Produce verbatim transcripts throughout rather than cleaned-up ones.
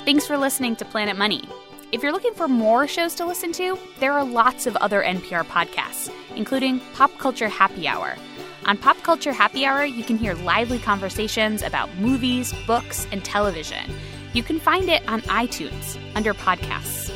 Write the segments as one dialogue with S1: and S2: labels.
S1: Thanks for listening to Planet Money. If you're looking for more shows to listen to, there are lots of other N P R podcasts, including Pop Culture Happy Hour. On Pop Culture Happy Hour, you can hear lively conversations about movies, books, and television. You can find it on iTunes under podcasts.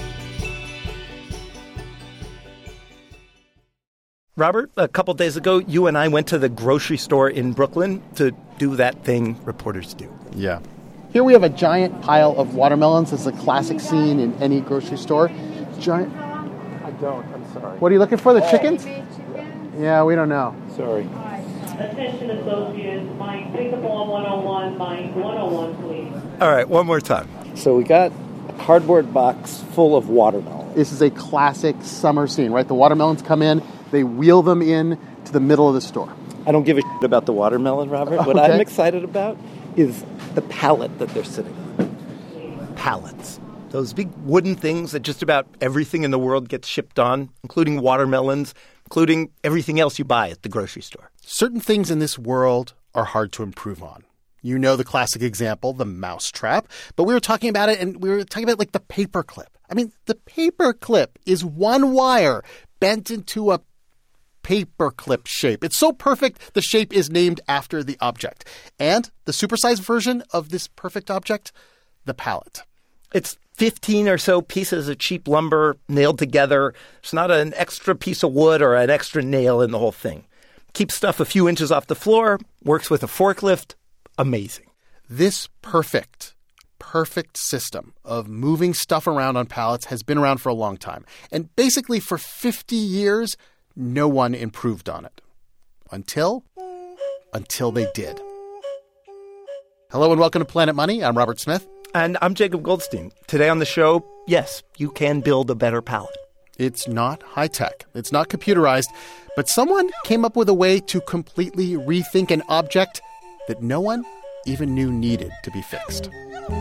S2: Robert, a couple days ago, you and I went to the grocery store in Brooklyn to do that thing reporters do.
S3: Yeah.
S4: Here we have a giant pile of watermelons. This is a classic scene in any grocery store. Giant.
S2: I don't. I'm sorry.
S4: What are you looking for? The
S2: oh.
S4: chickens?
S2: Yeah.
S4: yeah, we don't know.
S2: Sorry.
S5: Attention associates, Mike, pick up on one oh one, Mike, one oh one, please.
S2: All right, one more time.
S6: So we got a cardboard box full of watermelon.
S4: This is a classic summer scene, right? The watermelons come in, they wheel them in to the middle of the store.
S6: I don't give a shit about the watermelon, Robert. What
S4: okay.
S6: I'm excited about is the pallet that they're sitting on.
S2: Pallets. Those big wooden things that just about everything in the world gets shipped on, including watermelons, including everything else you buy at the grocery store.
S3: Certain things in this world are hard to improve on. You know the classic example, the mousetrap. But we were talking about it, and we were talking about, like, the paperclip. I mean, the paperclip is one wire bent into a paperclip shape. It's so perfect, the shape is named after the object. And the supersized version of this perfect object, the pallet.
S2: It's fifteen or so pieces of cheap lumber nailed together. It's not an extra piece of wood or an extra nail in the whole thing. Keeps stuff a few inches off the floor, works with a forklift. Amazing.
S3: This perfect, perfect system of moving stuff around on pallets has been around for a long time. And basically for fifty years, no one improved on it. Until, until they did. Hello and welcome to Planet Money. I'm Robert Smith.
S2: And I'm Jacob Goldstein. Today on the show, yes, you can build a better pallet.
S3: It's not high-tech. It's not computerized. But someone came up with a way to completely rethink an object that no one even knew needed to be fixed.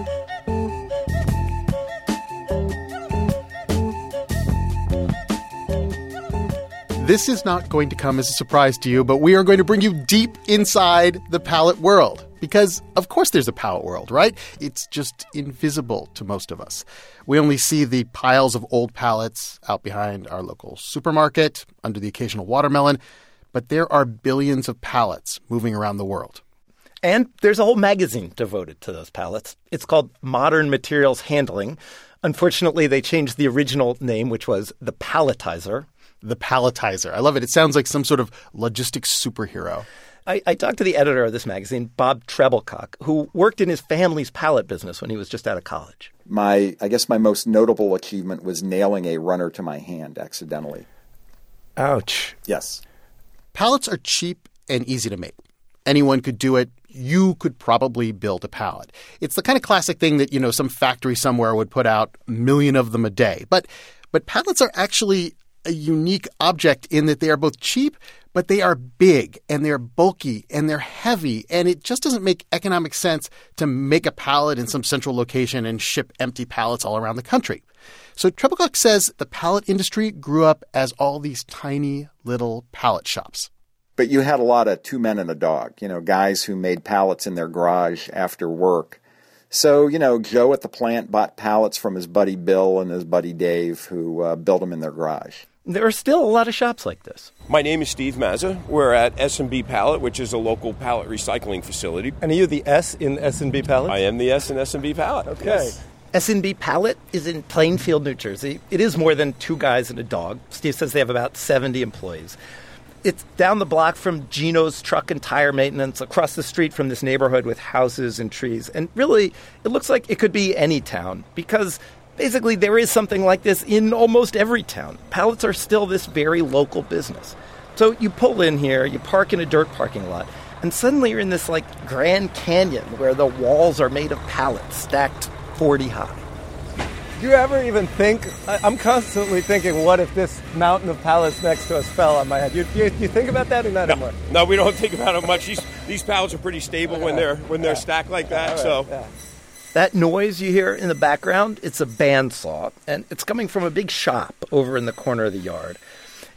S3: This is not going to come as a surprise to you, but we are going to bring you deep inside the pallet world. Because, of course, there's a pallet world, right? It's just invisible to most of us. We only see the piles of old pallets out behind our local supermarket, under the occasional watermelon. But there are billions of pallets moving around the world.
S2: And there's a whole magazine devoted to those pallets. It's called Modern Materials Handling. Unfortunately, they changed the original name, which was The Palletizer.
S3: The Palletizer. I love it. It sounds like some sort of logistics superhero.
S2: I, I talked to the editor of this magazine, Bob Treblecock, who worked in his family's pallet business when he was just out of college.
S7: My, I guess my most notable achievement was nailing a runner to my hand accidentally.
S2: Ouch.
S7: Yes.
S3: Pallets are cheap and easy to make. Anyone could do it. You could probably build a pallet. It's the kind of classic thing that, you know, some factory somewhere would put out a million of them a day. But but pallets are actually a unique object in that they are both cheap, but they are big and they're bulky and they're heavy. And it just doesn't make economic sense to make a pallet in some central location and ship empty pallets all around the country. So Treblecock says the pallet industry grew up as all these tiny little pallet shops.
S7: But you had a lot of two men and a dog, you know, guys who made pallets in their garage after work. So, you know, Joe at the plant bought pallets from his buddy Bill and his buddy Dave, who uh, built them in their garage.
S2: There are still a lot of shops like this.
S8: My name is Steve Mazza. We're at S and B Pallet, which is a local pallet recycling facility.
S2: And are you the S in S and B Pallet?
S8: I am the S in S and B Pallet.
S2: Okay.
S8: Yes.
S2: S and B Pallet is in Plainfield, New Jersey. It is more than two guys and a dog. Steve says they have about seventy employees. It's down the block from Gino's Truck and Tire Maintenance, across the street from this neighborhood with houses and trees. And really, it looks like it could be any town because basically there is something like this in almost every town. Pallets are still this very local business. So you pull in here, you park in a dirt parking lot, and suddenly you're in this like Grand Canyon where the walls are made of pallets stacked forty high.
S9: Do you ever even think, I'm constantly thinking, what if this mountain of pallets next to us fell on my head? You, you, you think about that or not
S8: no,
S9: anymore?
S8: No, we don't think about it much. These these pallets are pretty stable when they're when they're
S9: yeah.
S8: stacked like that.
S9: Right.
S8: So
S9: yeah.
S2: That noise you hear in the background, it's a bandsaw, and it's coming from a big shop over in the corner of the yard.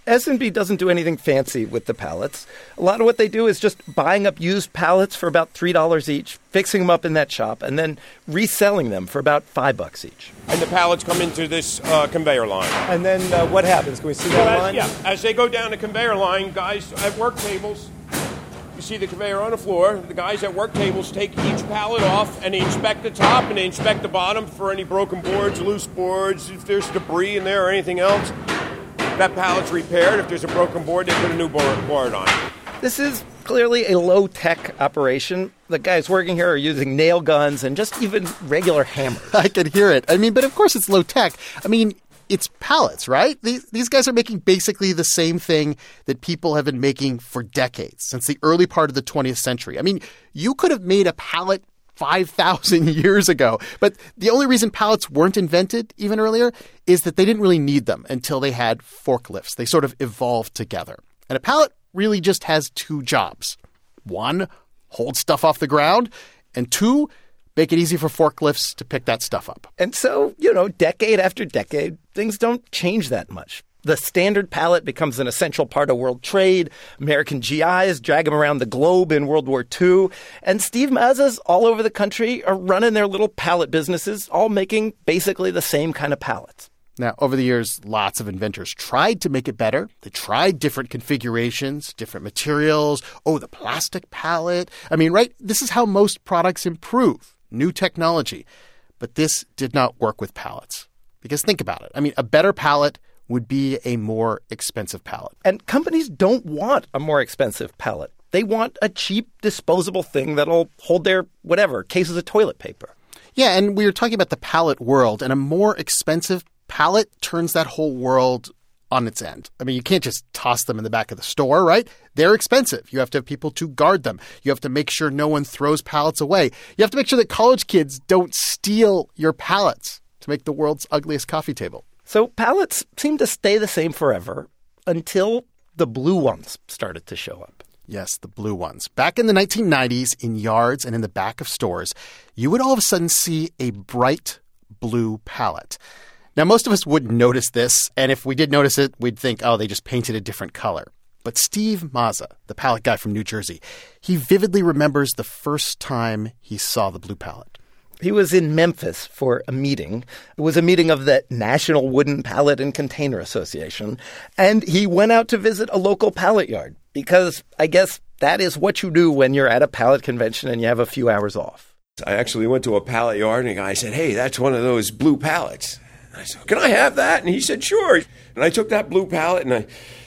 S2: S and B doesn't do anything fancy with the pallets. A lot of what they do is just buying up used pallets for about three dollars each, fixing them up in that shop, and then reselling them for about five bucks each.
S8: And the pallets come into this uh, conveyor line.
S9: And then uh, what happens? Can we see that
S8: So as,
S9: line?
S8: yeah, as they go down the conveyor line, guys at work tables, you see the conveyor on the floor. The guys at work tables take each pallet off, and they inspect the top and they inspect the bottom for any broken boards, loose boards, if there's debris in there or anything else. That pallet's repaired. If there's a broken board, they put a new board, board on it.
S2: This is clearly a low-tech operation. The guys working here are using nail guns and just even regular hammers.
S3: I can hear it. I mean, but of course it's low-tech. I mean, it's pallets, right? These, these guys are making basically the same thing that people have been making for decades, since the early part of the twentieth century. I mean, you could have made a pallet five thousand years ago. But the only reason pallets weren't invented even earlier is that they didn't really need them until they had forklifts. They sort of evolved together. And a pallet really just has two jobs. One, hold stuff off the ground. And two, make it easy for forklifts to pick that stuff up.
S2: And so, you know, decade after decade, things don't change that much. The standard pallet becomes an essential part of world trade. American G Is drag them around the globe in World War Two. And Steve Mazza's all over the country are running their little pallet businesses, all making basically the same kind of pallets.
S3: Now, over the years, lots of inventors tried to make it better. They tried different configurations, different materials. Oh, the plastic pallet. I mean, right? This is how most products improve. New technology. But this did not work with pallets. Because think about it. I mean, a better pallet would be a more expensive pallet.
S2: And companies don't want a more expensive pallet. They want a cheap, disposable thing that'll hold their, whatever, cases of toilet paper.
S3: Yeah, and we were talking about the pallet world, and a more expensive pallet turns that whole world on its end. I mean, you can't just toss them in the back of the store, right? They're expensive. You have to have people to guard them. You have to make sure no one throws pallets away. You have to make sure that college kids don't steal your pallets to make the world's ugliest coffee table.
S2: So pallets seem to stay the same forever until the blue ones started to show up.
S3: Yes, the blue ones. Back in the nineteen nineties, in yards and in the back of stores, you would all of a sudden see a bright blue pallet. Now, most of us wouldn't notice this, and if we did notice it, we'd think, oh, they just painted a different color. But Steve Mazza, the pallet guy from New Jersey, he vividly remembers the first time he saw the blue pallet.
S2: He was in Memphis for a meeting. It was a meeting of the National Wooden Pallet and Container Association. And he went out to visit a local pallet yard because I guess that is what you do when you're at a pallet convention and you have a few hours off.
S8: I actually went to a pallet yard, and a guy said, hey, that's one of those blue pallets. And I said, can I have that? And he said, sure. And I took that blue pallet, and I...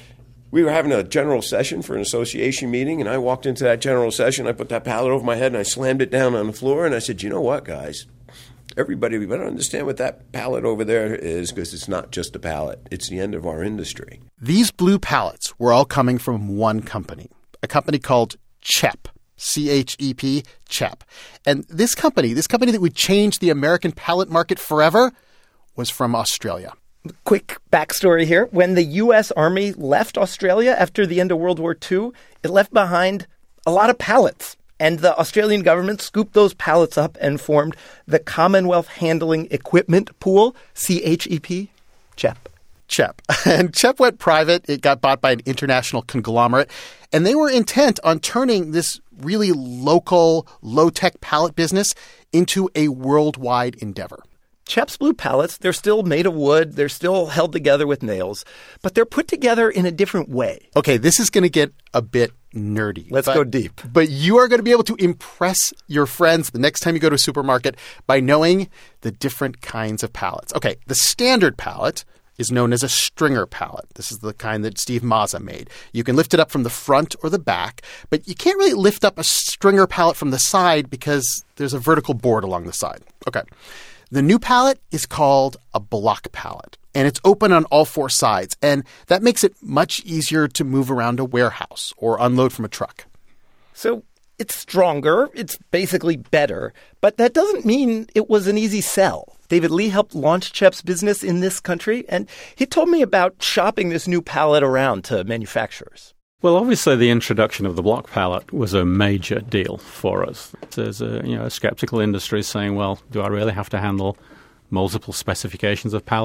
S8: We were having a general session for an association meeting, and I walked into that general session. I put that pallet over my head, and I slammed it down on the floor, and I said, you know what, guys? Everybody, we better understand what that pallet over there is, because it's not just a pallet. It's the end of our industry.
S3: These blue pallets were all coming from one company, a company called CHEP, C H E P, CHEP. And this company, this company that would change the American pallet market forever, was from Australia.
S2: Quick backstory here. When the U S Army left Australia after the end of World War Two, it left behind a lot of pallets. And the Australian government scooped those pallets up and formed the Commonwealth Handling Equipment Pool, C H E P, CHEP.
S3: CHEP. And CHEP went private. It got bought by an international conglomerate. And they were intent on turning this really local, low-tech pallet business into a worldwide endeavor.
S2: CHEP's blue pallets, they're still made of wood. They're still held together with nails, but they're put together in a different way.
S3: Okay, this is going to get a bit nerdy.
S2: Let's
S3: but,
S2: go deep.
S3: But you are going to be able to impress your friends the next time you go to a supermarket by knowing the different kinds of pallets. Okay, the standard pallet is known as a stringer pallet. This is the kind that Steve Mazza made. You can lift it up from the front or the back, but you can't really lift up a stringer pallet from the side because there's a vertical board along the side. Okay. The new pallet is called a block pallet, and it's open on all four sides, and that makes it much easier to move around a warehouse or unload from a truck.
S2: So it's stronger, it's basically better, but that doesn't mean it was an easy sell. David Lee helped launch CHEP's business in this country, and he told me about shopping this new pallet around to manufacturers.
S10: Well, obviously, the introduction of the block pallet was a major deal for us. There's a, you know, a skeptical industry saying, well, do I really have to handle multiple specifications of pallet?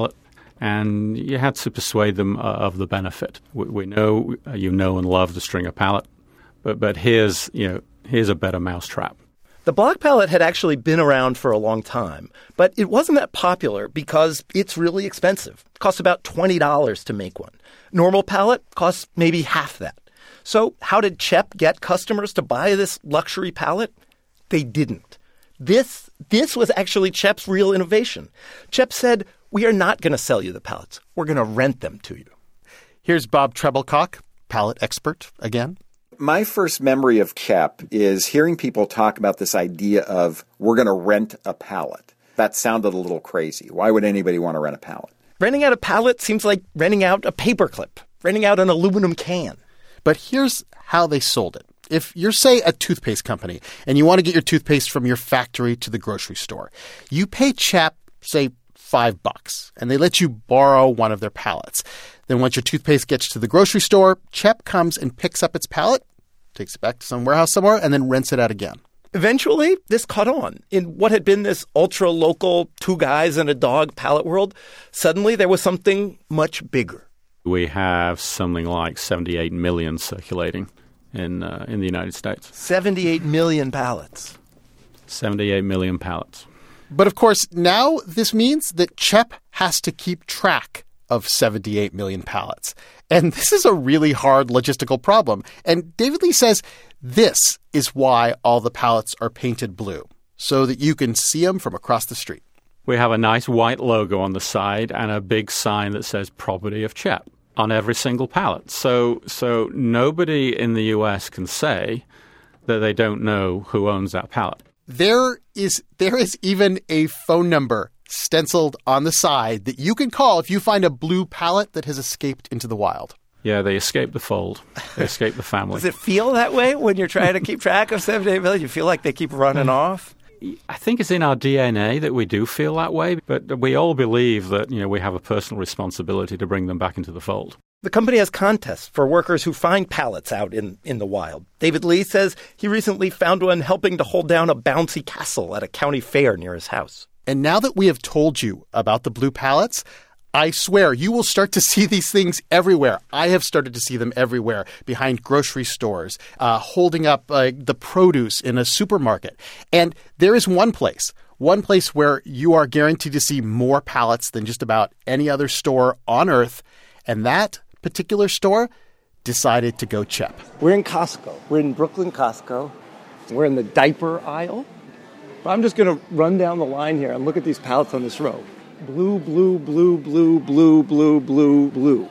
S10: And you had to persuade them uh, of the benefit. We, we know uh, you know and love the stringer pallet, but but here's you know here's a better mousetrap.
S2: The block pallet had actually been around for a long time, but it wasn't that popular because it's really expensive. It costs about twenty dollars to make one. Normal pallet costs maybe half that. So how did Cep get customers to buy this luxury pallet? They didn't. This this was actually Cep's real innovation. Cep said, we are not going to sell you the pallets. We're going to rent them to you.
S3: Here's Bob Treblecock, pallet expert again.
S7: My first memory of Cep is hearing people talk about this idea of we're going to rent a pallet. That sounded a little crazy. Why would anybody want to rent a pallet?
S2: Renting out a pallet seems like renting out a paperclip, renting out an aluminum can.
S3: But here's how they sold it. If you're, say, a toothpaste company and you want to get your toothpaste from your factory to the grocery store, you pay Cep, say, five bucks, and they let you borrow one of their pallets. Then once your toothpaste gets to the grocery store, Cep comes and picks up its pallet, takes it back to some warehouse somewhere, and then rents it out again.
S2: Eventually, this caught on. In what had been this ultra-local two guys and a dog pallet world, suddenly there was something much bigger.
S10: We have something like seventy-eight million circulating in uh, in the United States.
S2: seventy-eight million pallets.
S10: seventy-eight million pallets.
S3: But of course, now this means that Cep has to keep track of seventy-eight million pallets. And this is a really hard logistical problem. And David Lee says this is why all the pallets are painted blue, so that you can see them from across the street.
S10: We have a nice white logo on the side and a big sign that says property of Cep on every single pallet. So so nobody in the U S can say that they don't know who owns that pallet.
S3: There is there is even a phone number stenciled on the side that you can call if you find a blue pallet that has escaped into the wild.
S10: Yeah, they escape the fold. They escape the family.
S2: Does it feel that way when you're trying to keep track of seventy-eight million? You feel like they keep running off?
S10: I think it's in our D N A that we do feel that way, but we all believe that, you know, we have a personal responsibility to bring them back into the fold.
S2: The company has contests for workers who find pallets out in, in the wild. David Lee says he recently found one helping to hold down a bouncy castle at a county fair near his house.
S3: And now that we have told you about the blue pallets, I swear you will start to see these things everywhere. I have started to see them everywhere, behind grocery stores, uh, holding up uh, the produce in a supermarket. And there is one place, one place where you are guaranteed to see more pallets than just about any other store on Earth. And that particular store decided to go Cep.
S6: We're in Costco. We're in Brooklyn Costco. We're in the diaper aisle. I'm just going to run down the line here and look at these pallets on this row. Blue, blue, blue, blue, blue, blue, blue, blue.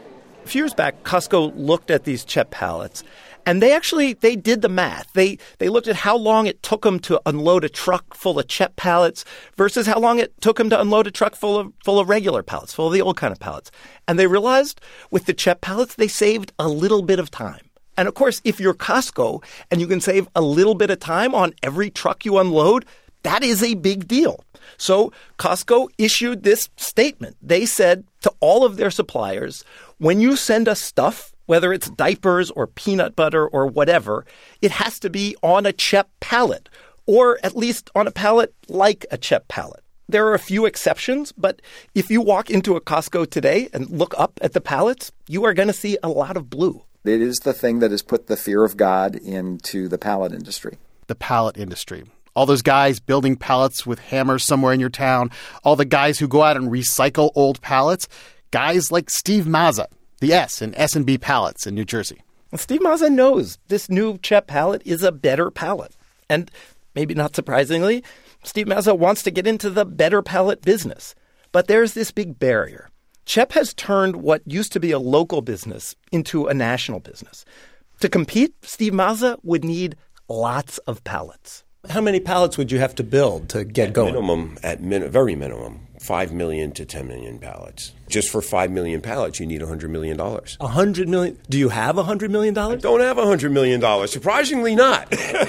S2: A few years back, Costco looked at these Cep pallets, and they actually they did the math. They they looked at how long it took them to unload a truck full of Cep pallets versus how long it took them to unload a truck full of full of regular pallets, full of the old kind of pallets. And they realized with the Cep pallets, they saved a little bit of time. And of course, if you're Costco and you can save a little bit of time on every truck you unload, that is a big deal. So Costco issued this statement. They said to all of their suppliers, when you send us stuff, whether it's diapers or peanut butter or whatever, it has to be on a Cep pallet, or at least on a pallet like a Cep pallet. There are a few exceptions, but if you walk into a Costco today and look up at the pallets, you are going to see a lot of blue.
S7: It is the thing that has put the fear of God into the pallet industry.
S3: The pallet industry. All those guys building pallets with hammers somewhere in your town. All the guys who go out and recycle old pallets. Guys like Steve Mazza, the S in S and B Pallets in New Jersey.
S2: Well, Steve Mazza knows this new Cep pallet is a better pallet. And maybe not surprisingly, Steve Mazza wants to get into the better pallet business. But there's this big barrier. Cep has turned what used to be a local business into a national business. To compete, Steve Mazza would need lots of pallets.
S9: How many pallets would you have to build to get
S8: at
S9: going?
S8: Minimum, at min- very minimum, five million to ten million pallets. Just for five million pallets, you need one hundred million dollars.
S9: one hundred million dollars? Do you have one hundred million dollars?
S8: I don't have one hundred million dollars. Surprisingly not.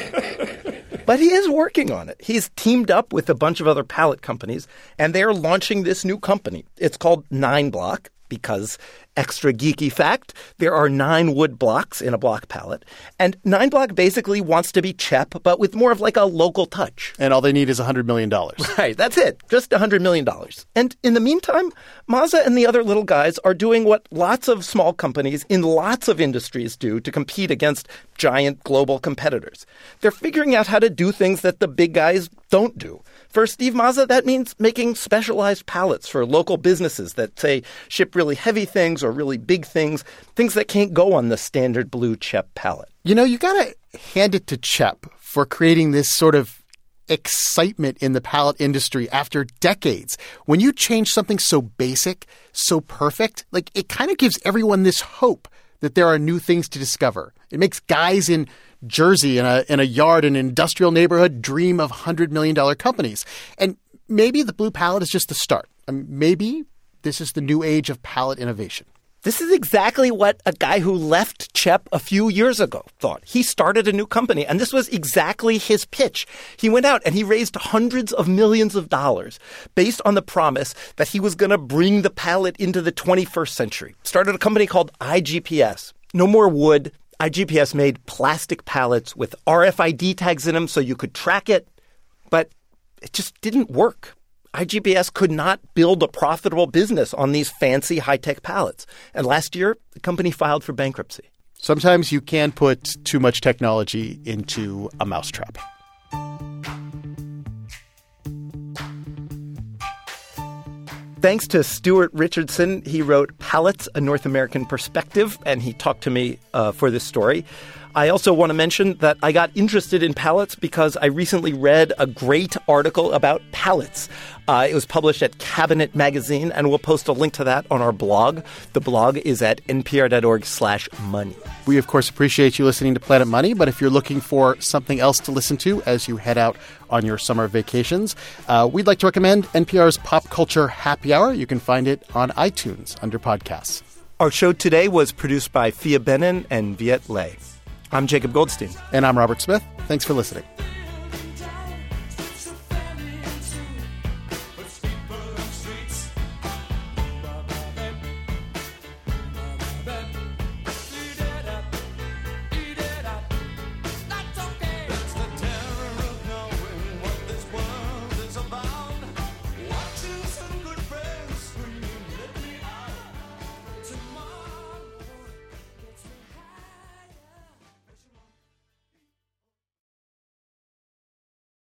S2: But he is working on it. He's teamed up with a bunch of other pallet companies, and they're launching this new company. It's called Nine Block because Extra geeky fact, there are nine wood blocks in a block pallet. And nine block basically wants to be C H E P, but with more of like a local touch.
S3: And all they need is one hundred million dollars.
S2: Right, that's it. Just one hundred million dollars. And in the meantime, Mazza and the other little guys are doing what lots of small companies in lots of industries do to compete against giant global competitors. They're figuring out how to do things that the big guys don't do. For Steve Mazza, that means making specialized pallets for local businesses that, say, ship really heavy things or really big things, things that can't go on the standard blue C H E P pallet.
S3: You know, you got to hand it to C H E P for creating this sort of excitement in the pallet industry after decades. When you change something so basic, so perfect, like it kind of gives everyone this hope that there are new things to discover. It makes guys in Jersey in a in a yard in an industrial neighborhood dream of one hundred million dollars companies. And maybe the blue pallet is just the start. I mean, maybe this is the new age of pallet innovation.
S2: This is exactly what a guy who left C H E P a few years ago thought. He started a new company, and this was exactly his pitch. He went out and he raised hundreds of millions of dollars based on the promise that he was going to bring the pallet into the twenty-first century. Started a company called I G P S. No more wood. I G P S made plastic pallets with R F I D tags in them so you could track it, but it just didn't work. I G P S could not build a profitable business on these fancy high-tech pallets. And last year, the company filed for bankruptcy.
S3: Sometimes you can put too much technology into a mousetrap.
S2: Thanks to Stuart Richardson. He wrote Pallets, A North American Perspective, and he talked to me uh, for this story. I also want to mention that I got interested in pallets because I recently read a great article about pallets. Uh, it was published at Cabinet Magazine, and we'll post a link to that on our blog. The blog is at npr.org slash money.
S3: We, of course, appreciate you listening to Planet Money, but if you're looking for something else to listen to as you head out on your summer vacations, uh, we'd like to recommend N P R's Pop Culture Happy Hour. You can find it on iTunes under podcasts.
S2: Our show today was produced by Fia Benin and Viet Le. I'm Jacob Goldstein.
S3: And I'm Robert Smith. Thanks for listening.